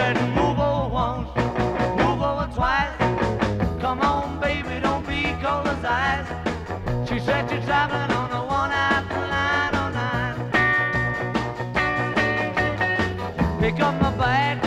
said, move over once, move over twice. Come on, baby, don't be cold as ice. She said, you're traveling on the one after line oh nine. Pick up my bag.